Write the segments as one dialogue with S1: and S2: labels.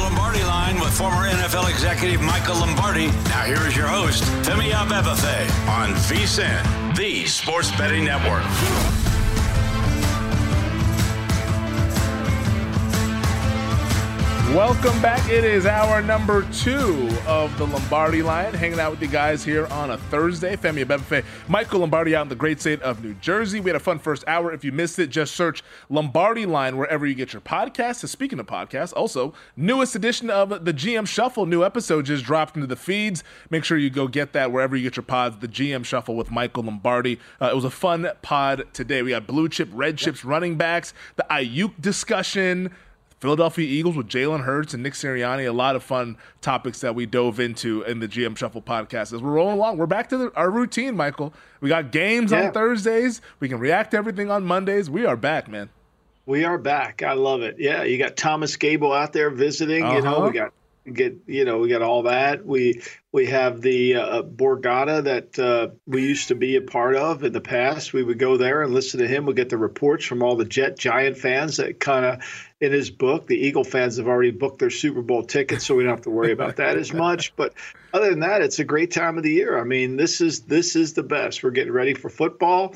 S1: Lombardi Line with former NFL executive Michael Lombardi. Now here is your host, Femi Abebefe, on VSiN, the Sports Betting Network.
S2: Welcome back. It is hour number 2 of the Lombardi Line. Hanging out with you guys here on a Thursday. Femi Abebefe, Michael Lombardi out in the great state of New Jersey. We had a fun first hour. If you missed it, just search Lombardi Line wherever you get your podcasts. So speaking of podcasts, also, newest edition of the GM Shuffle. New episode just dropped into the feeds. Make sure you go get that wherever you get your pods. The GM Shuffle with Michael Lombardi. It was a fun pod today. We got blue chip, red chips, running backs, the Ayuk discussion, Philadelphia Eagles with Jalen Hurts and Nick Sirianni. A lot of fun topics that we dove into in the GM Shuffle podcast. As we're rolling along, we're back to our routine, Michael. We got games on Thursdays. We can react to everything on Mondays. We are back, man. We are back. I love it. Yeah, you got Thomas Gable out there visiting. You know, we got all that. We have the Borgata that we used to be a part of in the past. We would go there and listen to him. We'll get the reports from all the Giant fans that kind of, in his book, the Eagle fans have already booked their Super Bowl tickets, so we don't have to worry about that as much. But other than that, it's a great time of the year. I mean, this is the best. We're getting ready for football.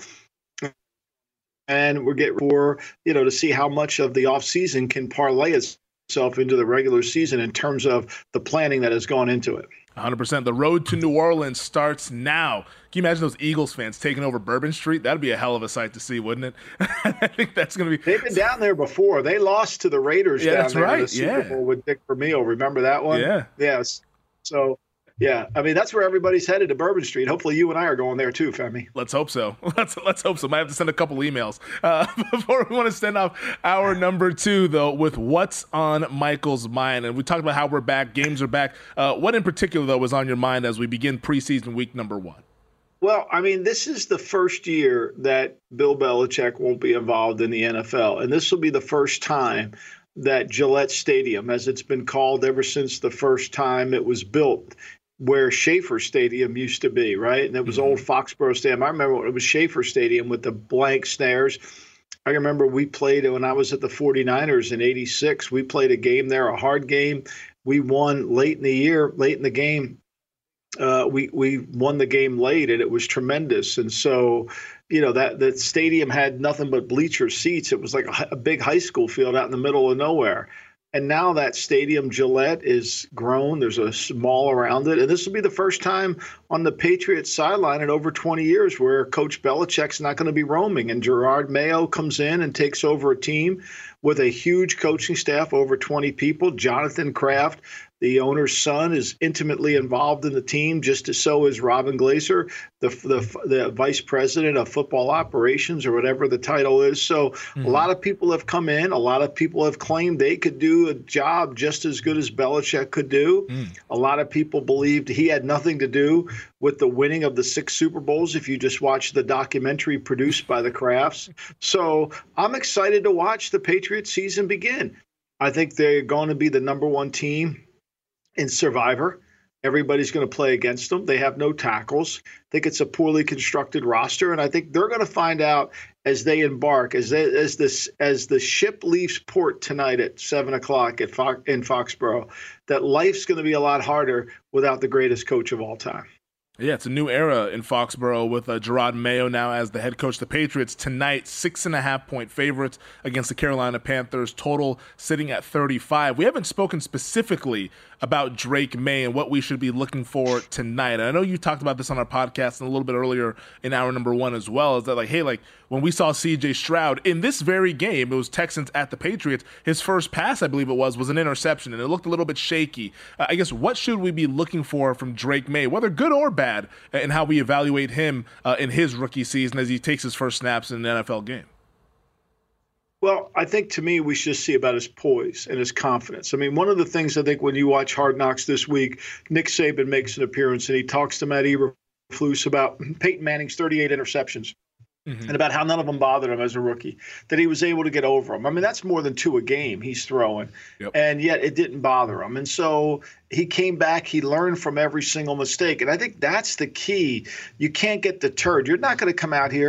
S2: And we're getting for, to see how much of the offseason can parlay itself into the regular season in terms of the planning that has gone into it. 100%. The road to New Orleans starts now. Can you imagine those Eagles fans taking over Bourbon Street? That'd be a hell of a sight to see, wouldn't it? I think that's going to be. They've been down there before. They lost to the Raiders down there in the Super Bowl with Dick Vermeil. Remember that one? Yeah. Yes. So, yeah, I mean, that's where everybody's headed, to Bourbon Street. Hopefully you and I are going there too, Femi. Let's hope so. Let's hope so. Might have to send a couple emails. Before we want to send off hour number 2, though, with what's on Michael's mind. And we talked about how we're back, games are back. What in particular, though, was on your mind as we begin preseason week number 1? Well, I mean, this is the first year that Bill Belichick won't be involved in the NFL. And this will be the first time that Gillette Stadium, as it's been called ever since the first time it was built, where Schaefer Stadium used to be, right? And it was old Foxborough Stadium. I remember when it was Schaefer Stadium with the blank snares. I remember we played when I was at the 49ers in '86. We played a game there, a hard game. We won late in the game. We won the game late, and it was tremendous. And so, that stadium had nothing but bleacher seats. It was like a big high school field out in the middle of nowhere. And now that stadium, Gillette, is grown. There's a mall around it. And this will be the first time on the Patriots sideline in over 20 years where Coach Belichick's not going to be roaming. And Gerard Mayo comes in and takes over a team with a huge coaching staff, over 20 people. Jonathan Kraft, the owner's son, is intimately involved in the team, just as so is Robin Glaser, the vice president of football operations, or whatever the title is. So a lot of people have come in. A lot of people have claimed they could do a job just as good as Belichick could do. A lot of people believed he had nothing to do with the winning of the 6 Super Bowls, if you just watch the documentary produced by the Crafts. So I'm excited to watch the Patriots season begin. I think they're going to be the number 1 team in Survivor. Everybody's going to play against them. They have no tackles. I think it's a poorly constructed roster, and I think they're going to find out as they embark, as the ship leaves port tonight at 7:00 in Foxborough, that life's going to be a lot harder without the greatest coach of all time. Yeah, it's a new era in Foxborough with Gerard Mayo now as the head coach. The Patriots tonight, 6.5-point favorites against the Carolina Panthers, total sitting at 35. We haven't spoken specifically about Drake May and what we should be looking for tonight. And I know you talked about this on our podcast and a little bit earlier in hour number 1 as well, is that when we saw C.J. Stroud in this very game, it was Texans at the Patriots, his first pass, I believe it was an interception, and it looked a little bit shaky. I guess what should we be looking for from Drake May, whether good or bad, and how we evaluate him in his rookie season as he takes his first snaps in an NFL game? Well, I think to me, we should just see about his poise and his confidence. I mean, one of the things I think when you watch Hard Knocks this week, Nick Saban makes an appearance and he talks to Matt Eberflus about Peyton Manning's 38 interceptions. And about how none of them bothered him as a rookie, that he was able to get over them. I mean, that's more than 2 a game he's throwing, and yet it didn't bother him. And so he came back, he learned from every single mistake. And I think that's the key. You can't get deterred. You're not going to come out here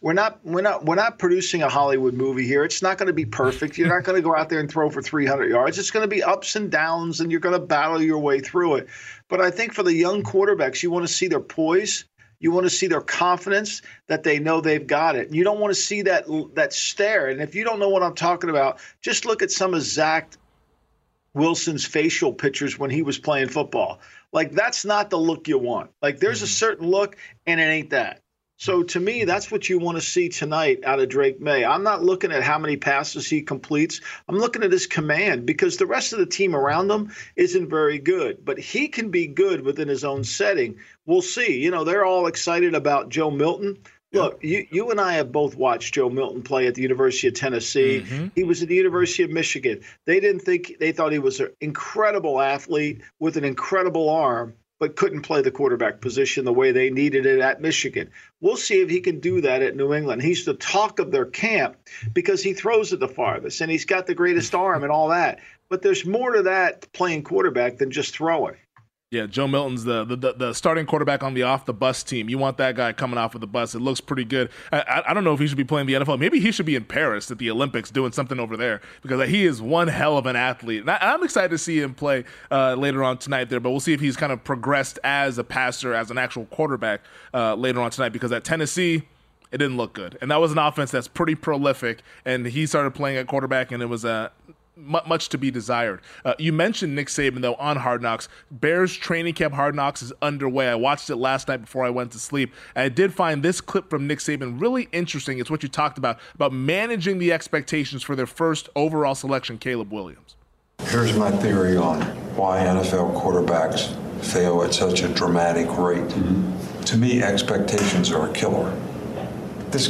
S2: We're not producing a Hollywood movie here. It's not going to be perfect. You're not going to go out there and throw for 300 yards. It's going to be ups and downs, and you're going to battle your way through it. But I think for the young quarterbacks, you want to see their poise. You want to see their confidence that they know they've got it. You don't want to see that stare. And if you don't know what I'm talking about, just look at some of Zach Wilson's facial pictures when he was playing football. Like, that's not the look you want. Like, there's a certain look, and it ain't that. So to me, that's what you want to see tonight out of Drake Maye. I'm not looking at how many passes he completes. I'm looking at his command, because the rest of the team around him isn't very good. But he can be good within his own setting. We'll see. You know, they're all excited about Joe Milton. Look, you and I have both watched Joe Milton play at the University of Tennessee. Mm-hmm. He was at the University of Michigan. They thought he was an incredible athlete with an incredible arm, but couldn't play the quarterback position the way they needed it at Michigan. We'll see if he can do that at New England. He's the talk of their camp because he throws it the farthest and he's got the greatest arm and all that. But there's more to that playing quarterback than just throwing.
S3: Yeah, Joe Milton's the starting quarterback on the off-the-bus team. You want that guy coming off of the bus. It looks pretty good. I don't know if he should be playing the NFL. Maybe he should be in Paris at the Olympics doing something over there, because he is one hell of an athlete. And I'm excited to see him play later on tonight there, but we'll see if he's kind of progressed as a passer, as an actual quarterback later on tonight, because at Tennessee, it didn't look good. And that was an offense that's pretty prolific, and he started playing at quarterback, and it was much to be desired. You mentioned Nick Saban, though, on Hard Knocks. Bears training camp Hard Knocks is underway. I watched it last night before I went to sleep, and I did find this clip from Nick Saban really interesting. It's what you talked about managing the expectations for their first overall selection, Caleb Williams.
S4: Here's my theory on why NFL quarterbacks fail at such a dramatic rate. Mm-hmm. To me, expectations are a killer. This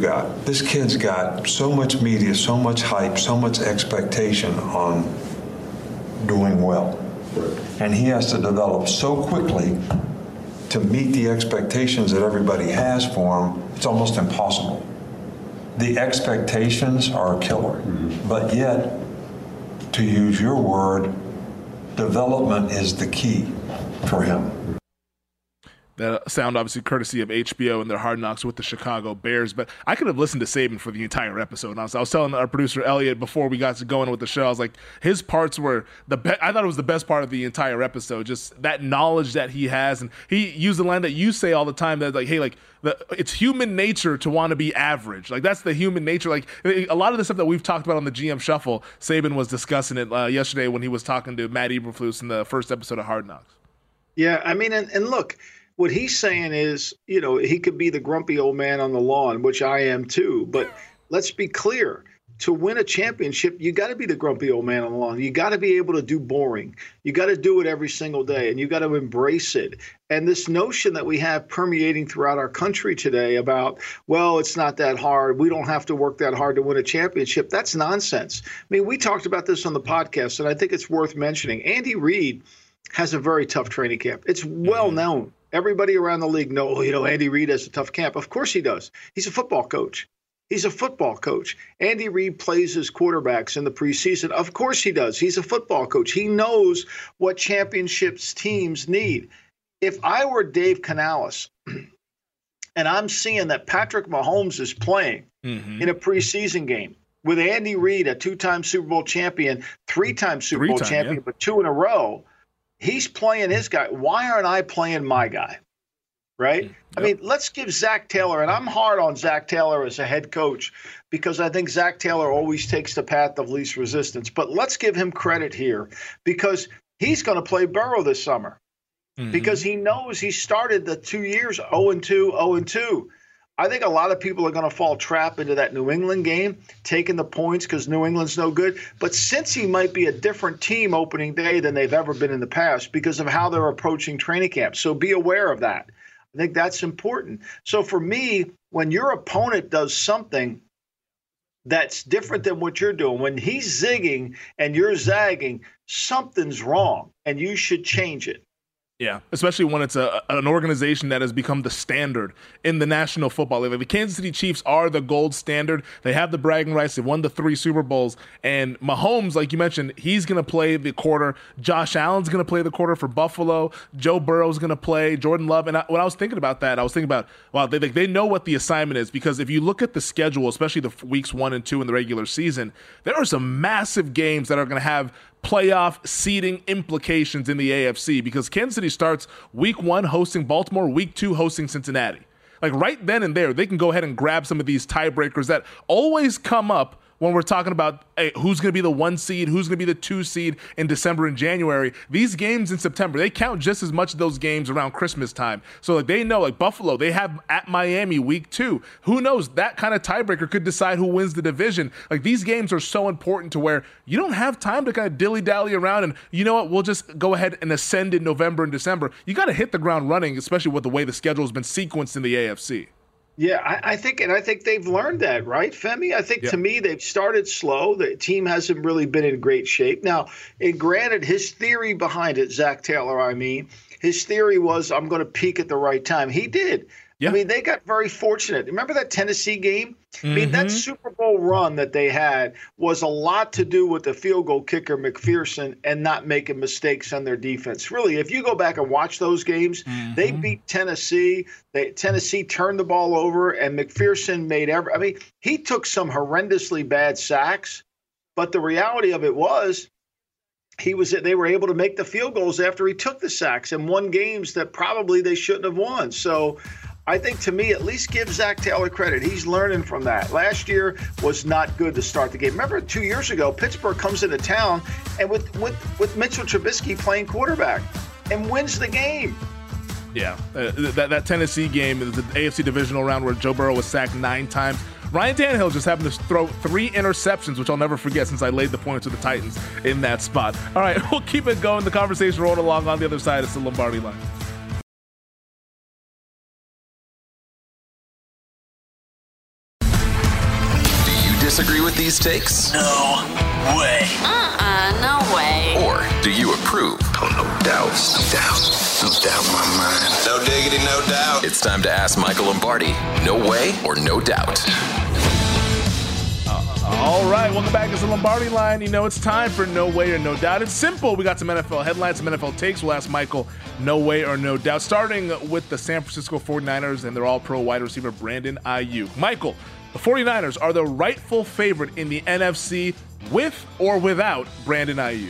S4: kid's got so much media, so much hype, so much expectation on doing well. And he has to develop so quickly to meet the expectations that everybody has for him. It's almost impossible. The expectations are a killer. Mm-hmm. But yet, to use your word, development is the key for him.
S3: That sound obviously courtesy of HBO and their Hard Knocks with the Chicago Bears. But I could have listened to Saban for the entire episode. I was telling our producer, Elliot, before we got to going with the show, I was like, his parts were I thought it was the best part of the entire episode, just that knowledge that he has. And he used the line that you say all the time, that like, hey, like, it's human nature to want to be average. Like, that's the human nature. Like, a lot of the stuff that we've talked about on the GM Shuffle, Saban was discussing it yesterday when he was talking to Matt Eberflus in the first episode of Hard Knocks.
S2: Yeah, I mean, and look, what he's saying is, you know, he could be the grumpy old man on the lawn, which I am too. But let's be clear. To win a championship, you got to be the grumpy old man on the lawn. You got to be able to do boring. You got to do it every single day, and you got to embrace it. And this notion that we have permeating throughout our country today about, well, it's not that hard. We don't have to work that hard to win a championship. That's nonsense. I mean, we talked about this on the podcast, and I think it's worth mentioning. Andy Reid has a very tough training camp. It's well known. Everybody around the league know, Andy Reid has a tough camp. Of course he does. He's a football coach. Andy Reid plays his quarterbacks in the preseason. Of course he does. He's a football coach. He knows what championships teams need. If I were Dave Canales and I'm seeing that Patrick Mahomes is playing in a preseason game with Andy Reid, a two-time Super Bowl champion, three-time Super Bowl champion, but two in a row, he's playing his guy. Why aren't I playing my guy? Right? Yep. I mean, let's give Zach Taylor, and I'm hard on Zach Taylor as a head coach because I think Zach Taylor always takes the path of least resistance. But let's give him credit here because he's going to play Burrow this summer because he knows he started the 2 years 0-2, 0-2. I think a lot of people are going to fall trap into that New England game, taking the points because New England's no good. But since he might be a different team opening day than they've ever been in the past because of how they're approaching training camp. So be aware of that. I think that's important. So for me, when your opponent does something that's different than what you're doing, when he's zigging and you're zagging, something's wrong and you should change it.
S3: Yeah, especially when it's an organization that has become the standard in the National Football League. Like the Kansas City Chiefs are the gold standard. They have the bragging rights. They've won the 3 Super Bowls. And Mahomes, like you mentioned, he's going to play the quarter. Josh Allen's going to play the quarter for Buffalo. Joe Burrow's going to play. Jordan Love. And when I was thinking about that, I was thinking about, wow, they know what the assignment is. Because if you look at the schedule, especially the weeks 1 and 2 in the regular season, there are some massive games that are going to have playoff seeding implications in the AFC, because Kansas City starts week 1 hosting Baltimore, week 2 hosting Cincinnati. Like right then and there, they can go ahead and grab some of these tiebreakers that always come up when we're talking about who's going to be the 1 seed, who's going to be the 2 seed in December and January. These games in September, they count just as much of those games around Christmas time. So like they know, like Buffalo, they have at Miami week 2. Who knows? That kind of tiebreaker could decide who wins the division. Like these games are so important to where you don't have time to kind of dilly-dally around and, you know what, we'll just go ahead and ascend in November and December. You got to hit the ground running, especially with the way the schedule has been sequenced in the AFC.
S2: Yeah, I think they've learned that, right, Femi? I think to me they've started slow. The team hasn't really been in great shape. Now, and granted, his theory behind it, Zach Taylor, his theory was, I'm going to peak at the right time. He did. Yeah. I mean, they got very fortunate. Remember that Tennessee game? Mm-hmm. I mean, that Super Bowl run that they had was a lot to do with the field goal kicker, McPherson, and not making mistakes on their defense. Really, if you go back and watch those games, they beat Tennessee. Tennessee turned the ball over, and McPherson he took some horrendously bad sacks, but the reality of it was they were able to make the field goals after he took the sacks and won games that probably they shouldn't have won. So I think, to me, at least give Zach Taylor credit. He's learning from that. Last year was not good to start the game. Remember 2 years ago, Pittsburgh comes into town and with Mitchell Trubisky playing quarterback and wins the game.
S3: Yeah, that Tennessee game, the AFC divisional round where Joe Burrow was sacked 9 times. Ryan Tannehill just happened to throw 3 interceptions, which I'll never forget since I laid the points to the Titans in that spot. All right, we'll keep it going. The conversation rolling along on the other side. It's the Lombardi Line.
S5: Disagree with these takes?
S1: No way.
S6: No way.
S5: Or do you approve?
S7: Oh, no doubts. No doubt in my mind.
S5: No diggity, no doubt. It's time to ask Michael Lombardi. No way or no doubt.
S3: All right, welcome back. It's the Lombardi Line. You know, it's time for No Way or No Doubt. It's simple. We got some NFL headlines, some NFL takes. We'll ask Michael, no way or no doubt. Starting with the San Francisco 49ers and their all-pro wide receiver, Brandon Aiyuk. Michael, the 49ers are the rightful favorite in the NFC with or without Brandon Aiyuk.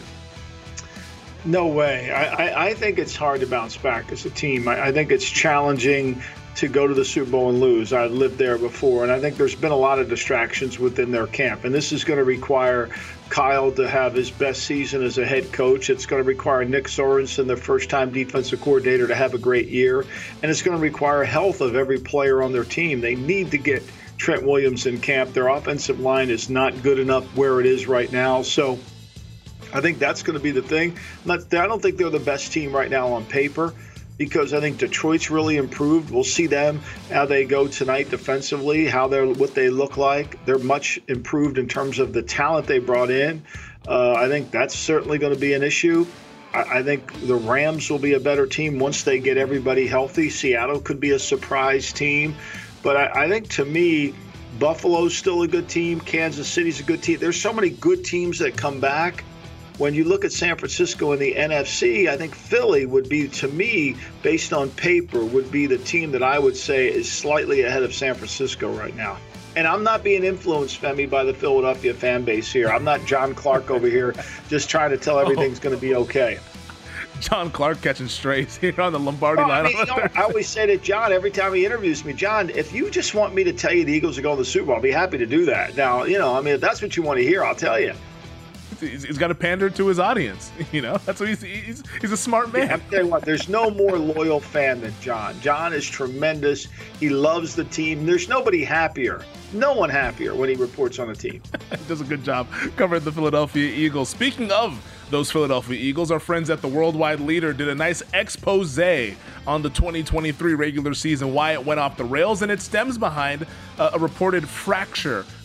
S2: No way. I think it's hard to bounce back as a team. I think it's challenging to go to the Super Bowl and lose. I lived there before, and I think there's been a lot of distractions within their camp. And this is going to require Kyle to have his best season as a head coach. It's going to require Nick Sorensen, their first-time defensive coordinator, to have a great year. And it's going to require health of every player on their team. They need to get Trent Williams in camp. Their offensive line is not good enough where it is right now. So I think that's going to be the thing. I don't think they're the best team right now on paper, because I think Detroit's really improved. We'll see them, how they go tonight defensively, what they look like. They're much improved in terms of the talent they brought in. I think that's certainly going to be an issue. I think the Rams will be a better team once they get everybody healthy. Seattle could be a surprise team. But I think, to me, Buffalo's still a good team. Kansas City's a good team. There's so many good teams that come back. When you look at San Francisco in the NFC, I think Philly would be, to me, based on paper, would be the team that I would say is slightly ahead of San Francisco right now. And I'm not being influenced, Femi, by the Philadelphia fan base here. I'm not John Clark over here just trying to tell everything's going to be okay.
S3: John Clark catching strays here on the Lombardi Line.
S2: I always say to John every time he interviews me, John, if you just want me to tell you the Eagles are going to the Super Bowl, I'll be happy to do that. Now, if that's what you want to hear, I'll tell you.
S3: He's got to pander to his audience. That's what he's a smart man.
S2: Yeah, I'm telling you what, there's no more loyal fan than John. John is tremendous. He loves the team. There's nobody happier. No one happier when he reports on a team.
S3: He does a good job covering the Philadelphia Eagles. Speaking of those Philadelphia Eagles, our friends at the Worldwide Leader did a nice expose on the 2023 regular season, why it went off the rails, and it stems behind a reported fracture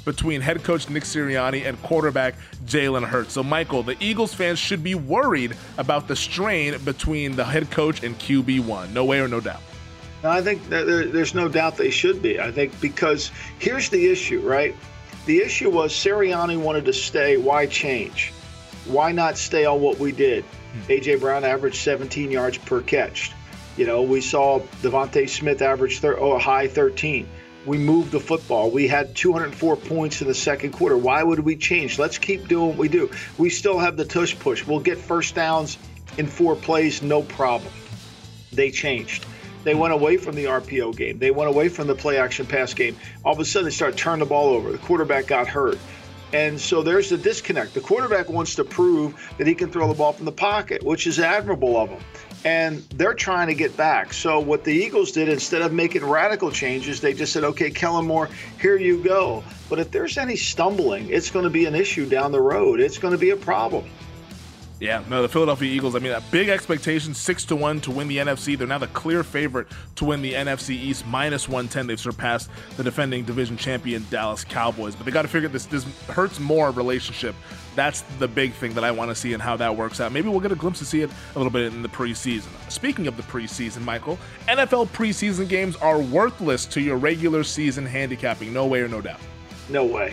S3: between head coach Nick Sirianni and quarterback Jalen Hurts. So, Michael, the Eagles fans should be worried about the strain between the head coach and QB1. No way or no doubt.
S2: I think there's no doubt they should be. I think because here's the issue, right? The issue was Sirianni wanted to stay. Why change? Why not stay on what we did? A.J. Brown averaged 17 yards per catch. We saw Devontae Smith average a high 13. We moved the football. We had 204 points in the second quarter. Why would we change? Let's keep doing what we do. We still have the tush push. We'll get first downs in 4 plays, no problem. They changed. They went away from the RPO game. They went away from the play-action pass game. All of a sudden, they started turning the ball over. The quarterback got hurt. And so there's the disconnect. The quarterback wants to prove that he can throw the ball from the pocket, which is admirable of him. And they're trying to get back. So what the Eagles did, instead of making radical changes, they just said, okay, Kellen Moore, here you go. But if there's any stumbling, it's going to be an issue down the road. It's going to be a problem.
S3: Yeah, no, the Philadelphia Eagles, a big expectation, 6-1 to win the NFC. They're now the clear favorite to win the NFC East, -110. They've surpassed the defending division champion Dallas Cowboys. But they got to figure this Hurts more relationship. That's the big thing that I want to see and how that works out. Maybe we'll get a glimpse to see it a little bit in the preseason. Speaking of the preseason, Michael, NFL preseason games are worthless to your regular season handicapping. No way or no doubt.
S2: No way.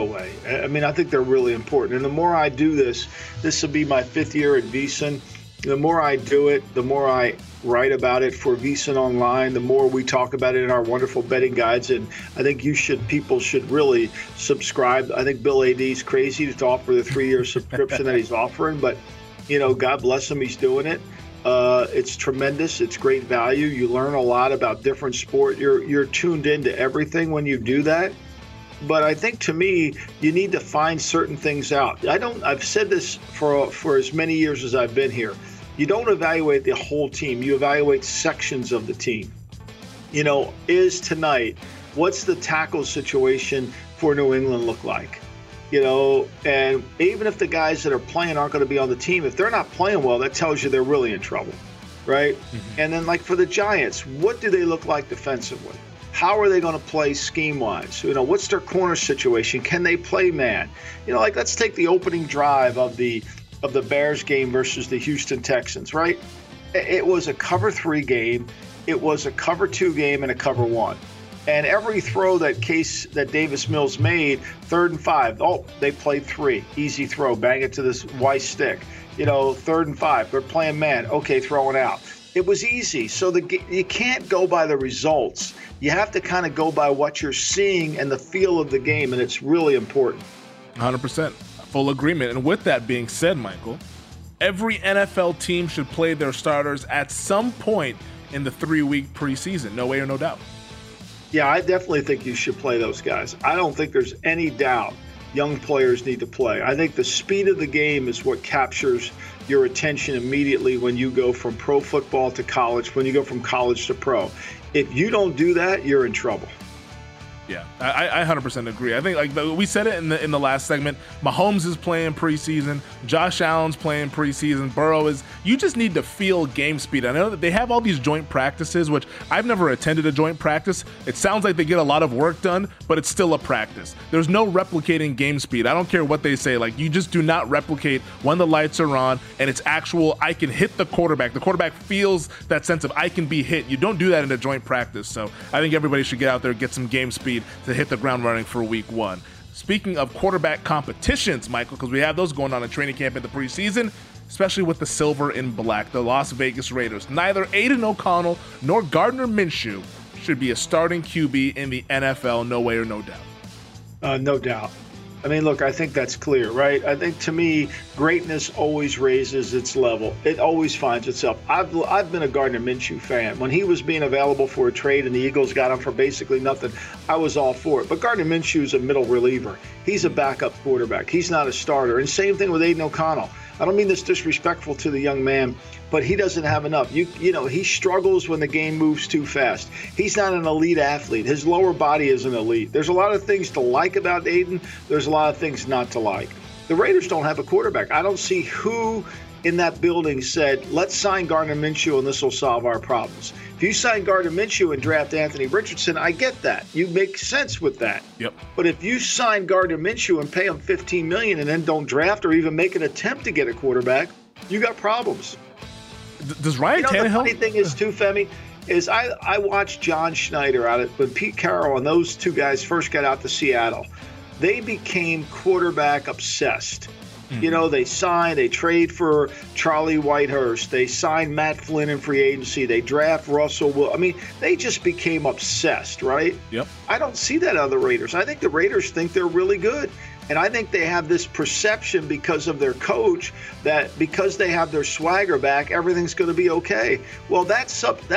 S2: I think they're really important. And the more I do this will be my 5th year at VSiN. The more I do it, the more I write about it for VSiN Online, the more we talk about it in our wonderful betting guides. And I think people should really subscribe. I think Bill A.D.'s crazy to offer the 3-year subscription that he's offering, but God bless him, he's doing it. It's tremendous. It's great value. You learn a lot about different sport. You're tuned into everything when you do that. But I think, to me, you need to find certain things out. I've said this for as many years as I've been here. You don't evaluate the whole team. You evaluate sections of the team. Is tonight, what's the tackle situation for New England look like? And even if the guys that are playing aren't going to be on the team, if they're not playing well, that tells you they're really in trouble, right? Mm-hmm. And then, for the Giants, what do they look like defensively? How are they going to play scheme-wise? What's their corner situation? Can they play man? Let's take the opening drive of the Bears game versus the Houston Texans, right? It was a cover 3 game. It was a cover 2 game and a cover 1. And every throw that Davis Mills made, 3rd and 5, they played 3. Easy throw, bang it to this Weiss stick. 3rd and 5, they're playing man. Okay, throwing out. It was easy. So you can't go by the results. You have to kind of go by what you're seeing and the feel of the game, and it's really important.
S3: 100%. Full agreement. And with that being said, Michael, every NFL team should play their starters at some point in the 3-week preseason. No way or no doubt.
S2: Yeah, I definitely think you should play those guys. I don't think there's any doubt young players need to play. I think the speed of the game is what captures your attention immediately when you go from pro football to college, when you go from college to pro. If you don't do that, you're in trouble.
S3: Yeah, I 100% agree. I think we said it in the last segment. Mahomes is playing preseason. Josh Allen's playing preseason. Burrow is. You just need to feel game speed. I know that they have all these joint practices, which I've never attended a joint practice. It sounds like they get a lot of work done, but it's still a practice. There's no replicating game speed. I don't care what they say. You just do not replicate when the lights are on and it's actual. I can hit the quarterback. The quarterback feels that sense of I can be hit. You don't do that in a joint practice. So I think everybody should get out there and get some game speed to hit the ground running for week 1. Speaking of quarterback competitions, Michael, because we have those going on in training camp in the preseason, especially with the silver and black, the Las Vegas Raiders. Neither Aiden O'Connell nor Gardner Minshew should be a starting QB in the NFL, no way or no doubt.
S2: No doubt. Look, I think that's clear, right? I think, to me, greatness always raises its level. It always finds itself. I've been a Gardner Minshew fan. When he was being available for a trade and the Eagles got him for basically nothing, I was all for it. But Gardner Minshew's a middle reliever. He's a backup quarterback. He's not a starter. And same thing with Aiden O'Connell. I don't mean this disrespectful to the young man, but he doesn't have enough. He struggles when the game moves too fast. He's not an elite athlete. His lower body isn't elite. There's a lot of things to like about Aiden. There's a lot of things not to like. The Raiders don't have a quarterback. I don't see who in that building said, let's sign Gardner Minshew and this will solve our problems. If you sign Gardner Minshew and draft Anthony Richardson, I get that. You make sense with that.
S3: Yep.
S2: But if you sign Gardner Minshew and pay him $15 million and then don't draft or even make an attempt to get a quarterback, you got problems.
S3: Does Ryan Tannehill?
S2: The funny thing is, too, Femi, is I watched John Schneider out when Pete Carroll and those two guys first got out to Seattle. They became quarterback obsessed. Mm-hmm. They trade for Charlie Whitehurst. They signed Matt Flynn in free agency. They draft Russell Wilson. I mean, they just became obsessed, right?
S3: Yep.
S2: I don't see that on the Raiders. I think the Raiders think they're really good. And I think they have this perception because of their coach that because they have their swagger back, everything's going to be okay. Well, that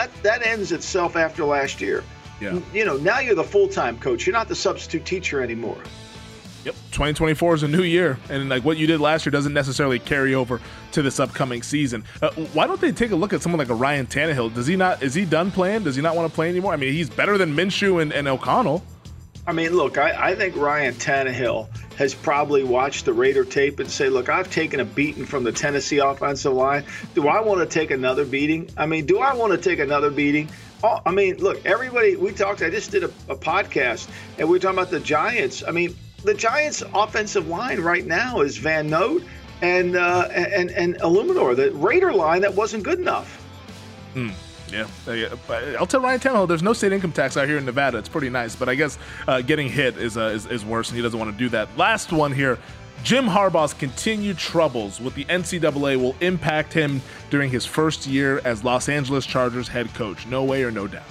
S2: ends itself after last year.
S3: Yeah.
S2: Now you're the full-time coach. You're not the substitute teacher anymore.
S3: Yep, 2024 is a new year, and like what you did last year doesn't necessarily carry over to this upcoming season. Why don't they take a look at someone like a Ryan Tannehill? Is he done playing? Does he not want to play anymore? I mean, he's better than Minshew and O'Connell.
S2: I mean, look, I think Ryan Tannehill has probably watched the Raider tape and say, look, I've taken a beating from the Tennessee offensive line. Do I want to take another beating? I mean, do I want to take another beating? Oh, I mean, look, everybody, I just did a podcast, and we were talking about the Giants. I mean, the Giants' offensive line right now is Van Note and Illuminor. The Raider line, that wasn't good enough.
S3: Yeah. I'll tell Ryan Tannehill there's no state income tax out here in Nevada. It's pretty nice, but I guess getting hit is worse, and he doesn't want to do that. Last one here. Jim Harbaugh's continued troubles with the NCAA will impact him during his first year as Los Angeles Chargers head coach. No way or no doubt.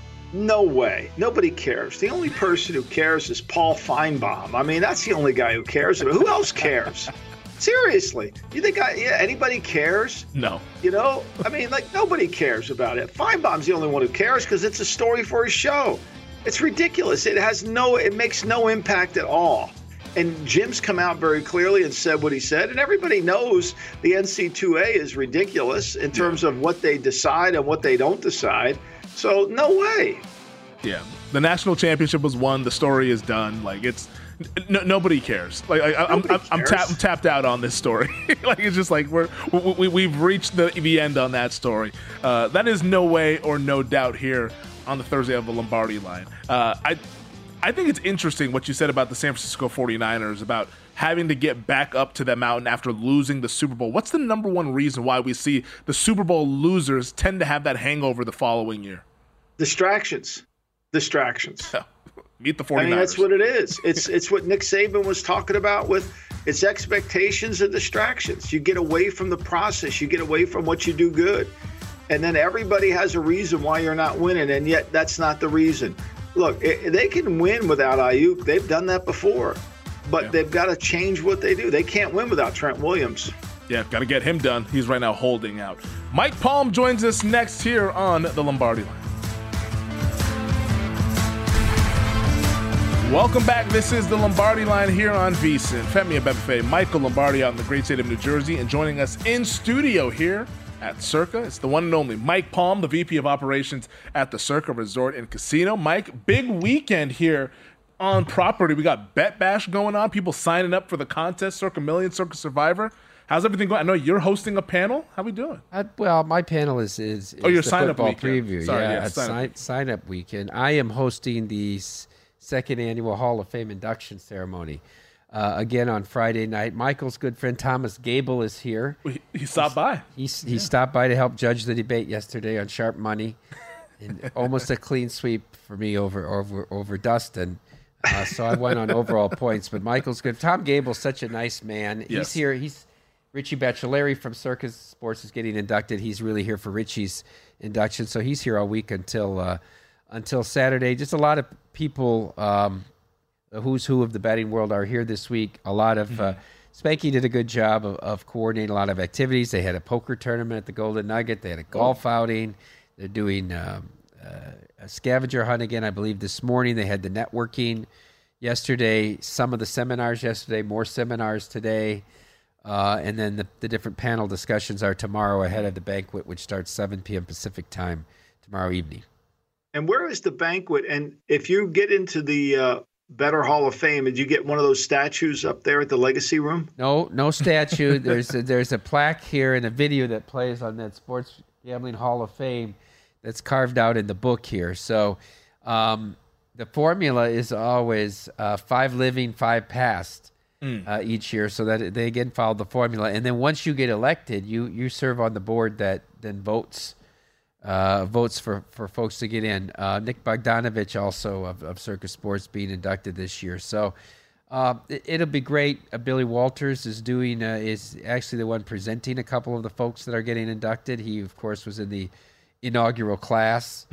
S2: No way. Nobody cares. The only person who cares is Paul Feinbaum. I mean, that's the only guy who cares. Who else cares? Seriously. You think anybody cares?
S3: No.
S2: I mean, nobody cares about it. Feinbaum's the only one who cares because it's a story for his show. It's ridiculous. It makes no impact at all. And Jim's come out very clearly and said what he said. And everybody knows the NC2A is ridiculous in terms of what they decide and what they don't decide. So no way.
S3: Yeah, the national championship was won. The story is done. Nobody cares. I'm tapped out on this story. It's just like we've reached the end on that story. That is no way or no doubt here on the Thursday of the Lombardi line. I think it's interesting what you said about the San Francisco 49ers about having to get back up to that mountain after losing the Super Bowl. What's the number one reason why we see the Super Bowl losers tend to have that hangover the following year?
S2: Distractions.
S3: Meet the 49ers.
S2: I mean, that's what it is. It's what Nick Saban was talking about with its expectations and distractions. You get away from the process. You get away from what you do good. And then everybody has a reason why you're not winning, and yet that's not the reason. Look, they can win without Ayuk. They've done that before. But they've got to change what they do. They can't win without Trent Williams.
S3: Yeah, got to get him done. He's right now holding out. Mike Palm joins us next here on the Lombardi Line. Welcome back. This is the Lombardi Line here on VSiN. Femi Abebefe, Michael Lombardi out in the great state of New Jersey, and joining us in studio here at Circa, it's the one and only Mike Palm, the VP of Operations at the Circa Resort and Casino. Mike, big weekend here on property. We got Bet Bash going on. People signing up for the contest, Circa Million, Circa Survivor. How's everything going? I know you're hosting a panel. How we doing?
S8: Well, my panel is
S3: your
S8: the
S3: sign-up
S8: football
S3: weekend.
S8: preview.
S3: Sorry,
S8: sign-up weekend. I am hosting the second annual Hall of Fame induction ceremony. Again on Friday night. Michael's good friend Thomas Gable is here.
S3: He stopped by.
S8: He stopped by to help judge the debate yesterday on Sharp Money, and almost a clean sweep for me over Dustin. So I went on overall points. But Michael's good. Tom Gable's such a nice man.
S3: Yes.
S8: He's here. Richie Baccelleri from Circus Sports is getting inducted. He's really here for Richie's induction, so he's here all week until Saturday. Just a lot of people. The who's who of the betting world are here this week. A lot of Spanky did a good job of coordinating a lot of activities. They had a poker tournament at the Golden Nugget. They had a golf outing. They're doing a scavenger hunt again, I believe, this morning. They had the networking yesterday, some of the seminars yesterday, more seminars today. And then the different panel discussions are tomorrow ahead of the banquet, which starts 7 p.m. Pacific time tomorrow evening.
S2: And where is the banquet? And if you get into the Better Hall of Fame. Did you get one of those statues up there at the Legacy Room?
S8: No statue. There's a plaque here and a video that plays on that Sports Gambling Hall of Fame that's carved out in the book here. So the formula is always 5 living, 5 past each year, so that they again follow the formula. And then once you get elected, you serve on the board that then votes for folks to get in. Nick Bogdanovich, also of Circus Sports, being inducted this year. So it'll be great. Billy Walters is actually the one presenting a couple of the folks that are getting inducted. He, of course, was in the inaugural class.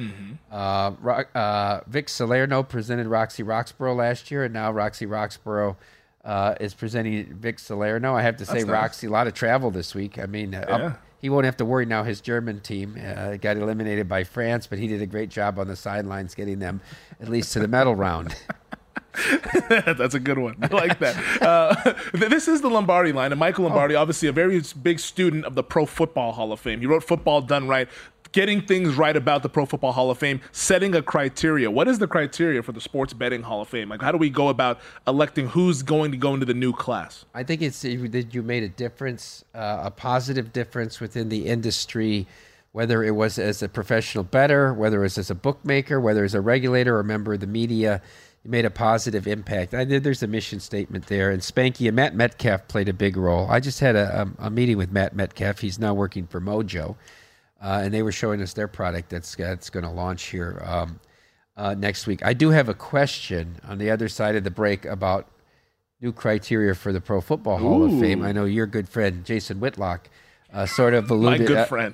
S8: Vic Salerno presented Roxy Roxborough last year, and now Roxy Roxborough is presenting Vic Salerno. I have to say, Roxy, a lot of travel this week. I mean, he won't have to worry now. His German team got eliminated by France, but he did a great job on the sidelines getting them at least to the medal round.
S3: That's a good one. I like that. This is the Lombardi line, and Michael Lombardi, obviously a very big student of the Pro Football Hall of Fame. He wrote Football Done Right, getting things right about the Pro Football Hall of Fame, setting a criteria. What is the criteria for the Sports Betting Hall of Fame? Like, how do we go about electing who's going to go into the new class?
S8: I think it's that you made a difference, a positive difference within the industry, whether it was as a professional bettor, whether it was as a bookmaker, whether as a regulator or a member of the media. You made a positive impact. There's a mission statement there. And Spanky and Matt Metcalf played a big role. I just had a meeting with Matt Metcalf. He's now working for Mojo. And they were showing us their product that's going to launch here next week. I do have a question on the other side of the break about new criteria for the Pro Football Hall of Fame. I know your good friend Jason Whitlock sort of alluded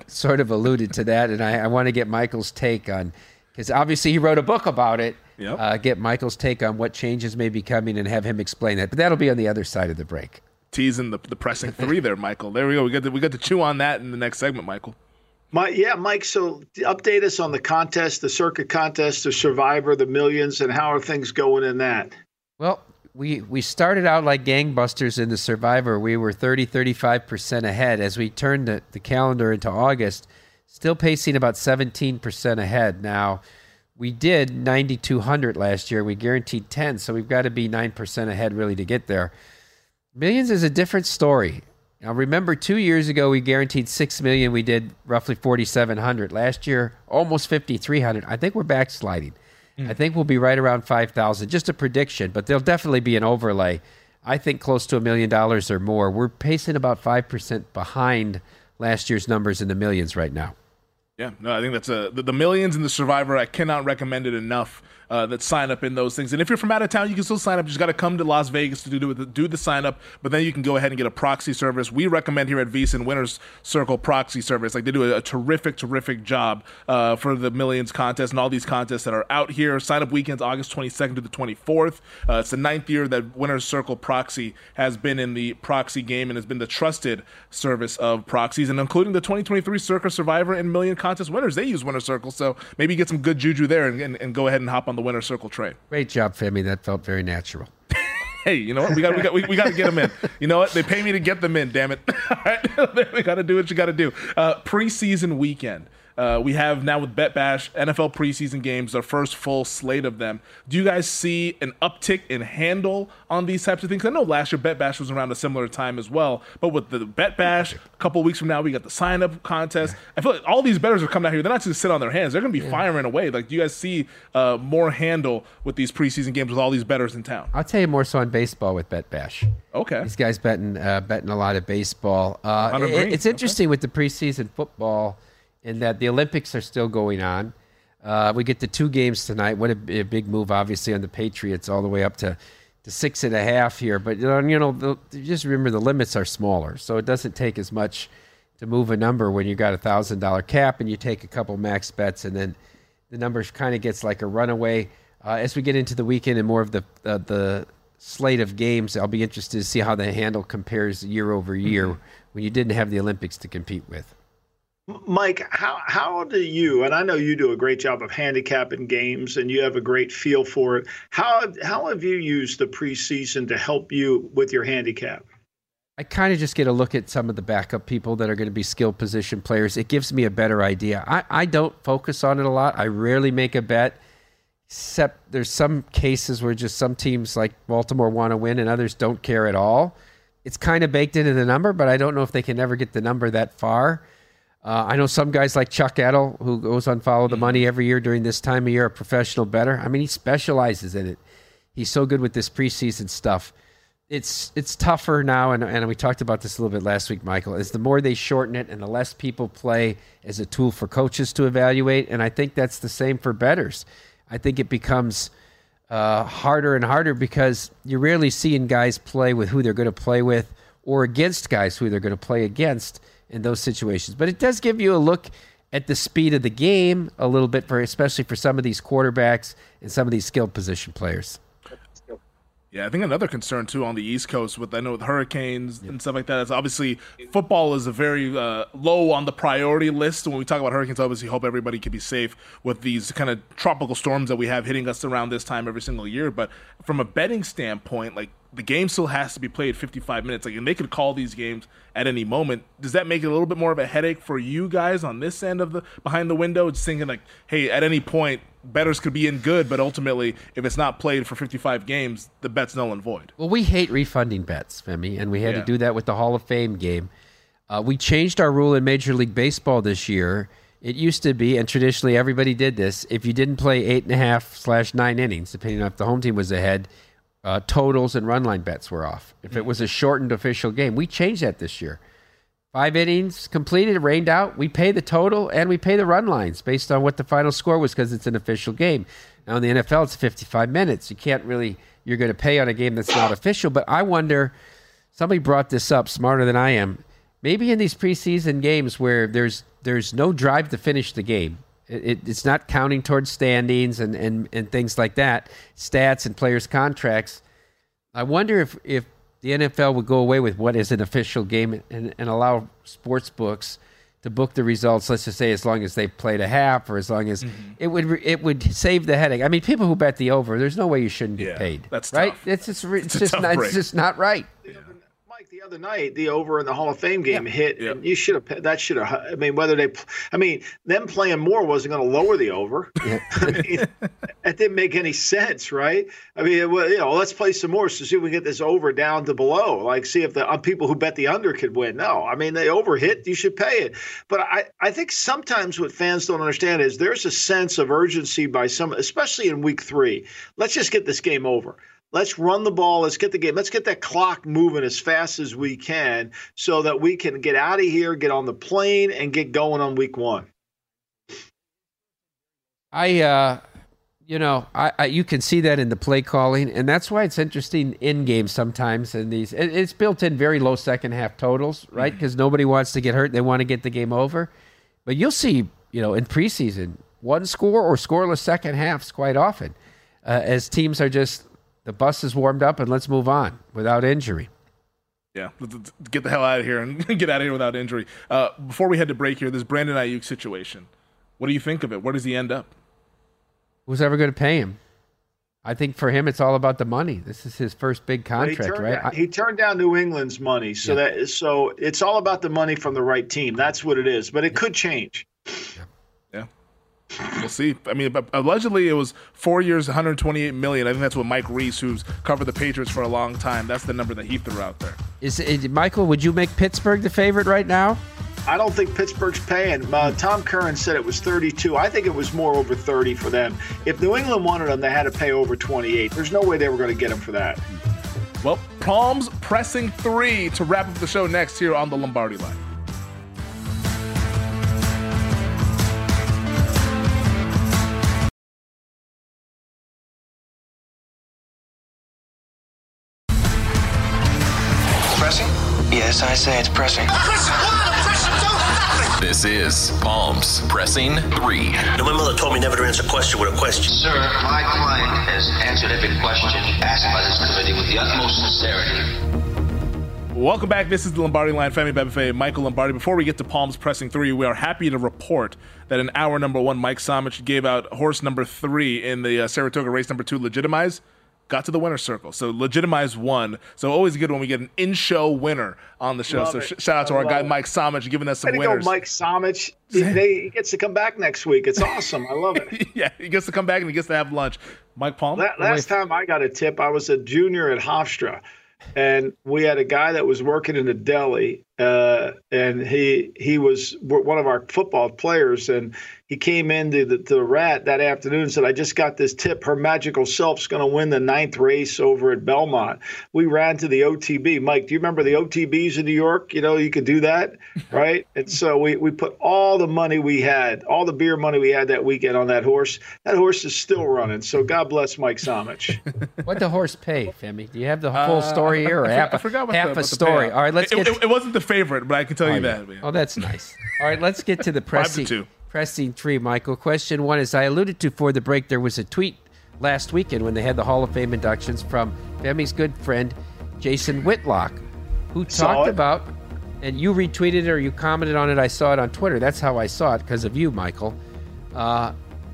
S8: to that, and I want to get Michael's take on, because obviously he wrote a book about it. Yep. Get Michael's take on what changes may be coming and have him explain that. But that'll be on the other side of the break.
S3: Teasing the pressing 3 there, Michael. There we go. We got to chew on that in the next segment, Michael.
S2: Mike, so update us on the contest, the circuit contest, the Survivor, the Millions, and how are things going in that?
S8: Well, we started out like gangbusters in the Survivor. We were 35% ahead. As we turned the calendar into August, still pacing about 17% ahead. Now, we did 9,200 last year. We guaranteed 10, so we've got to be 9% ahead really to get there. Millions is a different story. Now, remember, 2 years ago, we guaranteed $6 million. We did roughly 4,700. Last year, almost 5,300. I think we're backsliding. I think we'll be right around 5,000. Just a prediction, but there'll definitely be an overlay. I think close to $1 million or more. We're pacing about 5% behind last year's numbers in the millions right now.
S3: Yeah, no, I think that's the Millions and the Survivor. I cannot recommend it enough. That sign up in those things. And if you're from out of town, you can still sign up. You just got to come to Las Vegas to do the sign up. But then you can go ahead and get a proxy service. We recommend here at VSiN Winners Circle proxy service. Like, they do a terrific job for the Millions contest and all these contests that are out here. Sign up weekends August 22nd to the 24th. It's the 9th year that Winners Circle proxy has been in the proxy game and has been the trusted service of proxies, and including the 2023 Circa Survivor and Million contest winners. They use Winners Circle, so maybe get some good juju there and go ahead and hop on the Winner Circle train.
S8: Great job, Femi. That felt very natural.
S3: Hey, you know what? We got to get them in. You know what? They pay me to get them in. Damn it! All right, we got to do what you got to do. Preseason weekend. We have now with Bet Bash, NFL preseason games, our first full slate of them. Do you guys see an uptick in handle on these types of things? I know last year Bet Bash was around a similar time as well, but with the Bet Bash, a couple of weeks from now, we got the sign-up contest. I feel like all these bettors are coming out here. They're not just sit on their hands. They're going to be firing away. Like, do you guys see more handle with these preseason games with all these bettors in town?
S8: I'll tell you more so on baseball with Bet Bash.
S3: Okay.
S8: These guys betting a lot of baseball. It's interesting with the preseason football, in that the Olympics are still going on. We get the 2 games tonight. What a big move, obviously, on the Patriots, all the way up to 6.5 here. But, just remember the limits are smaller, so it doesn't take as much to move a number when you got a $1,000 cap and you take a couple max bets, and then the numbers kind of gets like a runaway. As we get into the weekend and more of the slate of games, I'll be interested to see how the handle compares year over year when you didn't have the Olympics to compete with.
S2: Mike, how do you, and I know you do a great job of handicapping games and you have a great feel for it. How have you used the preseason to help you with your handicap?
S8: I kind of just get a look at some of the backup people that are going to be skill position players. It gives me a better idea. I don't focus on it a lot. I rarely make a bet, except there's some cases where just some teams like Baltimore want to win and others don't care at all. It's kind of baked into the number, but I don't know if they can ever get the number that far. I know some guys like Chuck Edel, who goes on Follow the Money every year during this time of year, a professional bettor. I mean, he specializes in it. He's so good with this preseason stuff. It's tougher now, and we talked about this a little bit last week, Michael, is the more they shorten it and the less people play as a tool for coaches to evaluate, and I think that's the same for bettors. I think it becomes harder and harder because you're rarely seeing guys play with who they're going to play with or against guys who they're going to play against in those situations. But it does give you a look at the speed of the game a little bit, especially for some of these quarterbacks and some of these skilled position players.
S3: Yeah, I think another concern, too, on the East Coast with hurricanes and stuff like that is obviously football is a very low on the priority list. When we talk about hurricanes, obviously hope everybody can be safe with these kind of tropical storms that we have hitting us around this time every single year. But from a betting standpoint, like, the game still has to be played 55 minutes. Like, and they could call these games at any moment. Does that make it a little bit more of a headache for you guys on this end of the behind the window? It's thinking like, hey, at any point, bettors could be in good, but ultimately, if it's not played for 55 games, the bet's null and void.
S8: Well, we hate refunding bets, Femi, and we had to do that with the Hall of Fame game. We changed our rule in Major League Baseball this year. It used to be, and traditionally everybody did this, if you didn't play 8.5/9 innings, depending on if the home team was ahead, totals and run line bets were off. If it was a shortened official game, we changed that this year. 5 innings completed, rained out, we pay the total and we pay the run lines based on what the final score was because it's an official game. Now in the NFL, it's 55 minutes. You can't really, you're going to pay on a game that's not official. But I wonder, somebody brought this up smarter than I am, maybe in these preseason games where there's no drive to finish the game, it's not counting towards standings and things like that, stats and players' contracts. I wonder if the NFL would go away with what is an official game and allow sports books to book the results, let's just say as long as they've played a half or as long as it would save the headache. I mean, people who bet the over, there's no way you shouldn't get paid.
S3: That's
S8: right.
S3: Tough.
S8: It's just not right.
S2: The other night, the over in the Hall of Fame game hit, and you should have. That should have. I mean, them playing more wasn't going to lower the over. I mean, that didn't make any sense, right? I mean, let's play some more to see if we get this over down to below. Like, see if the people who bet the under could win. No, I mean, the over hit, you should pay it. But I think sometimes what fans don't understand is there's a sense of urgency by some, especially in week 3. Let's just get this game over. Let's run the ball. Let's get the game. Let's get that clock moving as fast as we can so that we can get out of here, get on the plane, and get going on week 1.
S8: You can see that in the play calling, and that's why it's interesting in games sometimes. And it's built in very low second half totals, right? Because nobody wants to get hurt. They want to get the game over. But you'll see, in preseason, one score or scoreless second halves quite often as teams are just, the bus is warmed up and let's move on without injury.
S3: Yeah, get the hell out of here and get out of here without injury. Before we head to break here, this Brandon Ayuk situation, what do you think of it? Where does he end up?
S8: Who's ever going to pay him? I think for him, it's all about the money. This is his first big contract, right?
S2: He turned down New England's money, so it's all about the money from the right team. That's what it is, but it could change.
S3: Yeah. We'll see. I mean, allegedly it was 4 years, $128 million. I think that's what Mike Reese, who's covered the Patriots for a long time, that's the number that he threw out there.
S8: Michael, would you make Pittsburgh the favorite right now?
S2: I don't think Pittsburgh's paying. Tom Curran said it was 32. I think it was more over 30 for them. If New England wanted them, they had to pay over 28. There's no way they were going to get him for that.
S3: Well, Palms pressing 3 to wrap up the show next here on the Lombardi Line.
S7: Yes, I say it's pressing.
S5: This is Palms Pressing 3.
S9: My mother told me never to answer a question with a question.
S10: Sir, my client has answered every question asked by this committee with the utmost sincerity.
S3: Welcome back. This is the Lombardi Line. Femi Bebefe, Michael Lombardi. Before we get to Palms Pressing 3, we are happy to report that in hour number 1, Mike Somich gave out horse number 3 in the Saratoga race number 2 Legitimize. got to the winner's circle. So Legitimize won. So always good when we get an in-show winner on the show. So shout out to our guy Mike Somich giving us some winners.
S2: Mike Somich. He gets to come back next week. It's awesome. I love it.
S3: Yeah, he gets to come back and he gets to have lunch. Mike Palmer?
S2: Last time I got a tip, I was a junior at Hofstra, and we had a guy that was working in a deli, and he was one of our football players, and he came into the Rat that afternoon and said, I just got this tip. Her magical self's going to win the 9th race over at Belmont. We ran to the OTB. Mike, do you remember the OTBs in New York? You could do that, right? And so we put all the money we had, all the beer money we had that weekend on that horse. That horse is still running, so God bless Mike Somich.
S8: What'd the horse pay, Femi? Do you have the full story here, or half a story? All right, let's get
S3: it wasn't the favorite, but I can tell you that.
S8: Yeah. Oh, that's nice. All right, let's get to the pressing tree, Michael. Question 1, as I alluded to for the break, there was a tweet last weekend when they had the Hall of Fame inductions from Femi's good friend, Jason Whitlock, who talked about, and you retweeted it or you commented on it, I saw it on Twitter. That's how I saw it because of you, Michael, about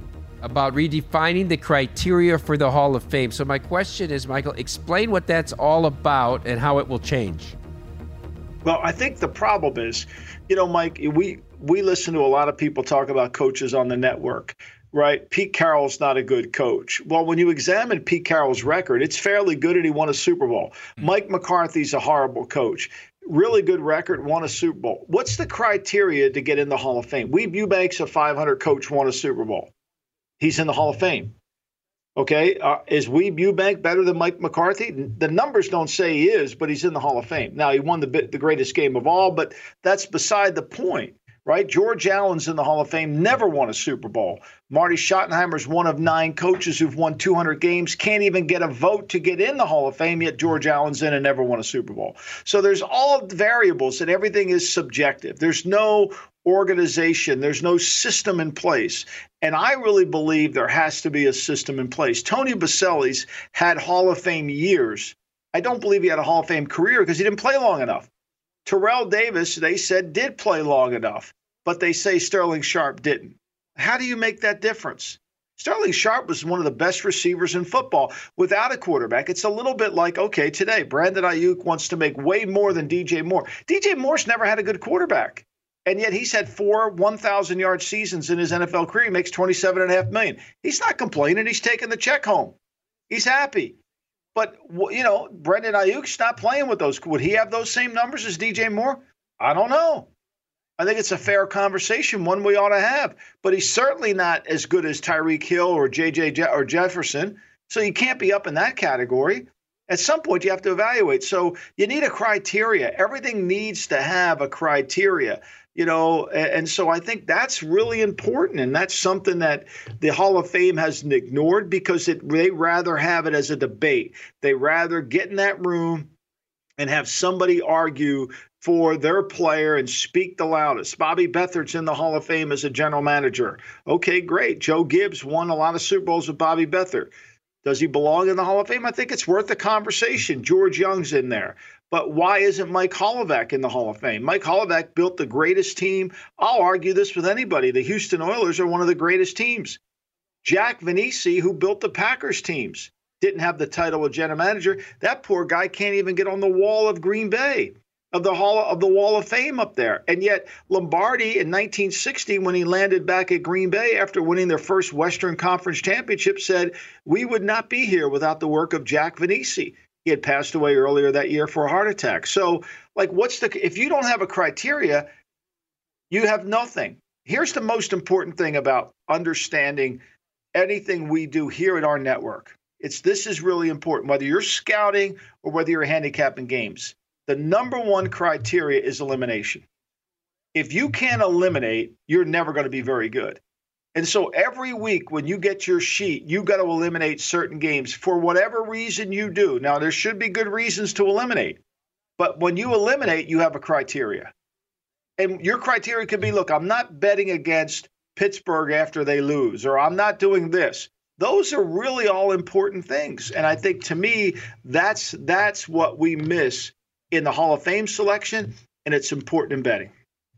S8: redefining the criteria for the Hall of Fame. So my question is, Michael, explain what that's all about and how it will change.
S2: Well, I think the problem is, Mike, we listen to a lot of people talk about coaches on the network, right? Pete Carroll's not a good coach. Well, when you examine Pete Carroll's record, it's fairly good and he won a Super Bowl. Mike McCarthy's a horrible coach. Really good record, won a Super Bowl. What's the criteria to get in the Hall of Fame? Weeb Ewbank's a 500 coach, won a Super Bowl. He's in the Hall of Fame. Okay, is Weeb Ewbank better than Mike McCarthy? The numbers don't say he is, but he's in the Hall of Fame. Now, he won the greatest game of all, but that's beside the point, right? George Allen's in the Hall of Fame, never won a Super Bowl. Marty Schottenheimer's one of 9 coaches who've won 200 games, can't even get a vote to get in the Hall of Fame, yet George Allen's in and never won a Super Bowl. So there's all variables, and everything is subjective. There's no organization. There's no system in place. And I really believe there has to be a system in place. Tony Baselli's had Hall of Fame years. I don't believe he had a Hall of Fame career because he didn't play long enough. Terrell Davis, they said, did play long enough, but they say Sterling Sharpe didn't. How do you make that difference? Sterling Sharpe was one of the best receivers in football without a quarterback. It's a little bit like, okay, today, Brandon Ayuk wants to make way more than DJ Moore. DJ Moore's never had a good quarterback. And yet he's had 4 1,000-yard seasons in his NFL career. He makes $27.5 million. He's not complaining. He's taking the check home. He's happy. But, Brandon Ayuk's not playing with those. Would he have those same numbers as DJ Moore? I don't know. I think it's a fair conversation, one we ought to have. But he's certainly not as good as Tyreek Hill or or Jefferson. So you can't be up in that category. At some point, you have to evaluate. So you need a criteria. Everything needs to have a criteria. And so I think that's really important, and that's something that the Hall of Fame has ignored because they rather have it as a debate. They rather get in that room and have somebody argue for their player and speak the loudest. Bobby Beathard's in the Hall of Fame as a general manager. Okay, great. Joe Gibbs won a lot of Super Bowls with Bobby Beathard. Does he belong in the Hall of Fame? I think it's worth a conversation. George Young's in there. But why isn't Mike Holloway in the Hall of Fame? Mike Holloway built the greatest team. I'll argue this with anybody. The Houston Oilers are one of the greatest teams. Jack Vanese, who built the Packers teams, didn't have the title of general manager. That poor guy can't even get on the wall of Green Bay, of the Wall of Fame up there. And yet Lombardi in 1960, when he landed back at Green Bay after winning their first Western Conference championship, said, we would not be here without the work of Jack Vanese. He had passed away earlier that year for a heart attack. So, if you don't have a criteria, you have nothing. Here's the most important thing about understanding anything we do here at our network. This is really important, whether you're scouting or whether you're handicapping games. The number one criteria is elimination. If you can't eliminate, you're never going to be very good. And so every week when you get your sheet, you got to eliminate certain games for whatever reason you do. Now, there should be good reasons to eliminate. But when you eliminate, you have a criteria. And your criteria could be, look, I'm not betting against Pittsburgh after they lose, or I'm not doing this. Those are really all important things. And I think, to me, that's what we miss in the Hall of Fame selection, and it's important in betting.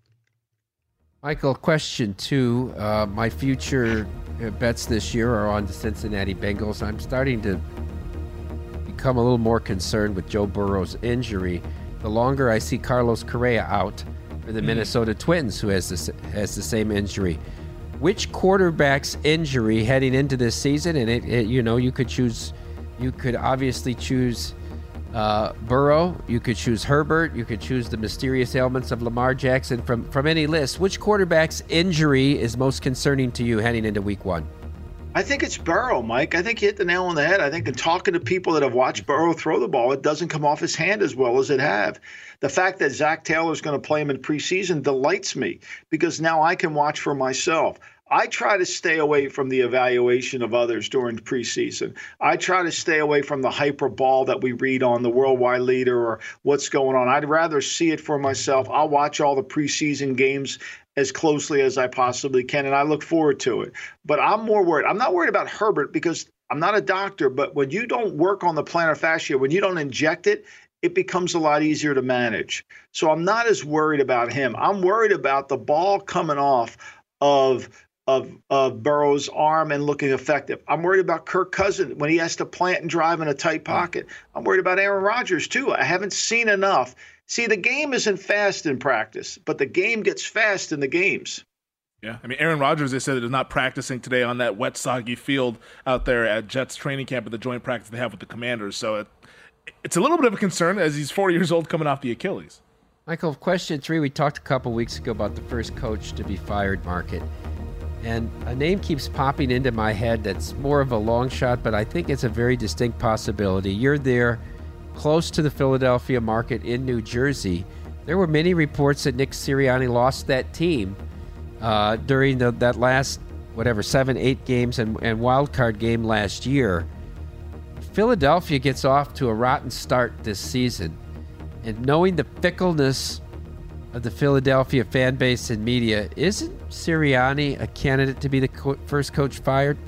S8: Michael, question 2. My future bets this year are on the Cincinnati Bengals. I'm starting to become a little more concerned with Joe Burrow's injury, the longer I see Carlos Correa out for the Minnesota Twins, who has the same injury. Which quarterback's injury heading into this season, and you could obviously choose Burrow, you could choose Herbert, you could choose the mysterious ailments of Lamar Jackson from any list. Which quarterback's injury is most concerning to you heading into week 1?
S2: I think it's Burrow, Mike. I think you hit the nail on the head. I think in talking to people that have watched Burrow throw the ball, it doesn't come off his hand as well as it have. The fact that Zach Taylor's going to play him in preseason delights me because now I can watch for myself. I try to stay away from the evaluation of others during preseason. I try to stay away from the hyperbole that we read on the Worldwide Leader or what's going on. I'd rather see it for myself. I'll watch all the preseason games as closely as I possibly can, and I look forward to it. But I'm more worried. I'm not worried about Herbert because I'm not a doctor, but when you don't work on the plantar fascia, when you don't inject it, it becomes a lot easier to manage. So I'm not as worried about him. I'm worried about the ball coming off of Burrow's arm and looking effective. I'm worried about Kirk Cousins when he has to plant and drive in a tight pocket. I'm worried about Aaron Rodgers, too. I haven't seen enough. See, the game isn't fast in practice, but the game gets fast in the games.
S3: Yeah, I mean, Aaron Rodgers, they said, is not practicing today on that wet, soggy field out there at Jets training camp at the joint practice they have with the Commanders. So it's a little bit of a concern as he's 40 years old coming off the Achilles.
S8: Michael, question 3, we talked a couple weeks ago about the first coach to be fired market. And a name keeps popping into my head that's more of a long shot, but I think it's a very distinct possibility. You're there close to the Philadelphia market in New Jersey. There were many reports that Nick Sirianni lost that team during that last, 7-8 games and wild card game last year. Philadelphia gets off to a rotten start this season. And knowing the fickleness of the Philadelphia fan base and media, isn't Sirianni a candidate to be the first coach fired?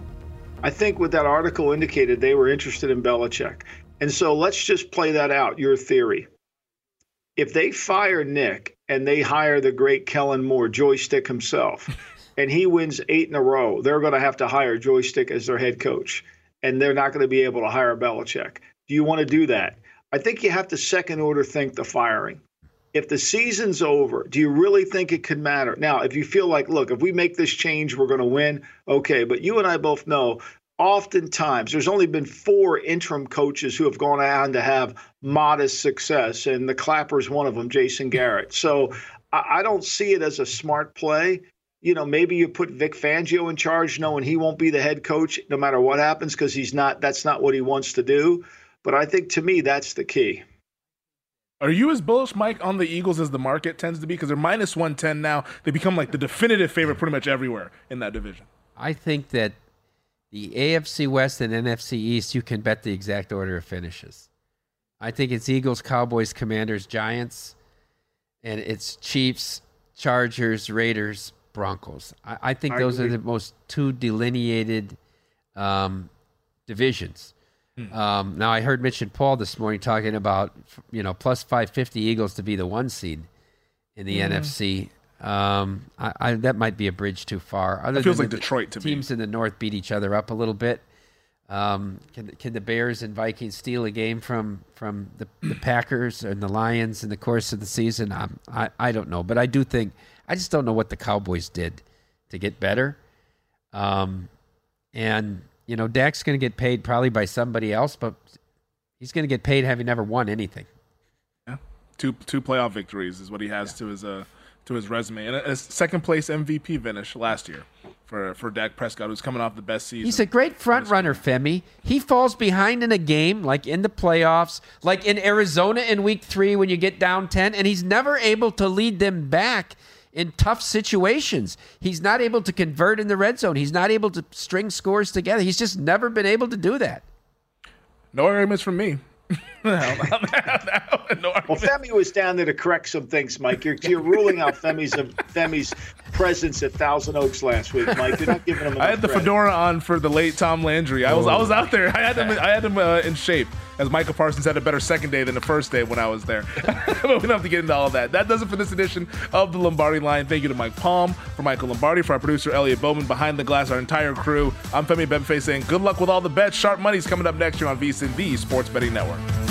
S2: I think what that article indicated, they were interested in Belichick. And so let's just play that out, your theory. If they fire Nick and they hire the great Kellen Moore, Joystick himself, and he wins 8 in a row, they're going to have to hire Joystick as their head coach. And they're not going to be able to hire Belichick. Do you want to do that? I think you have to second order think the firing. If the season's over, do you really think it could matter? Now, if you feel like, look, if we make this change, we're going to win, okay. But you and I both know, oftentimes, there's only been 4 interim coaches who have gone on to have modest success, and the Clapper's one of them, Jason Garrett. So I don't see it as a smart play. You know, maybe you put Vic Fangio in charge knowing he won't be the head coach no matter what happens because that's not what he wants to do. But I think, to me, that's the key.
S3: Are you as bullish, Mike, on the Eagles as the market tends to be? Because they're minus 110 now. They become like the definitive favorite pretty much everywhere in that division.
S8: I think that the AFC West and NFC East, you can bet the exact order of finishes. I think it's Eagles, Cowboys, Commanders, Giants, and it's Chiefs, Chargers, Raiders, Broncos. I think those are the most 2 delineated divisions. Now, I heard Mitch and Paul this morning talking about, plus 550 Eagles to be the 1 seed in the NFC. That might be a bridge too far.
S3: It feels like Detroit to me.
S8: Teams in the North beat each other up a little bit. Can the Bears and Vikings steal a game from the Packers and the Lions in the course of the season? I don't know, but I just don't know what the Cowboys did to get better. And Dak's going to get paid probably by somebody else, but he's going to get paid having never won anything.
S3: Yeah, two playoff victories is what he has to his resume, and a second place MVP finish last year for Dak Prescott, who's coming off the best season.
S8: He's a great front runner, Femi. He falls behind in a game, like in the playoffs, like in Arizona in Week 3 when you get down 10, and he's never able to lead them back in tough situations. He's not able to convert in the red zone. He's not able to string scores together. He's just never been able to do that.
S3: No arguments from me.
S2: Well, Femi was down there to correct some things, Mike. You're ruling out Femi's presence at Thousand Oaks last week, Mike. You're not giving him enough
S3: I had the
S2: credit.
S3: fedora on for the late Tom Landry. I was out there. I had him in shape. as Micah Parsons had a better second day than the first day when I was there. But we don't have to get into all of that. That does it for this edition of the Lombardi Line. Thank you to Mike Palm, for Michael Lombardi, for our producer Elliot Bowman, behind the glass, our entire crew. I'm Femi Bebefe saying good luck with all the bets. Sharp Money's coming up next year on VSiN, the Sports Betting Network.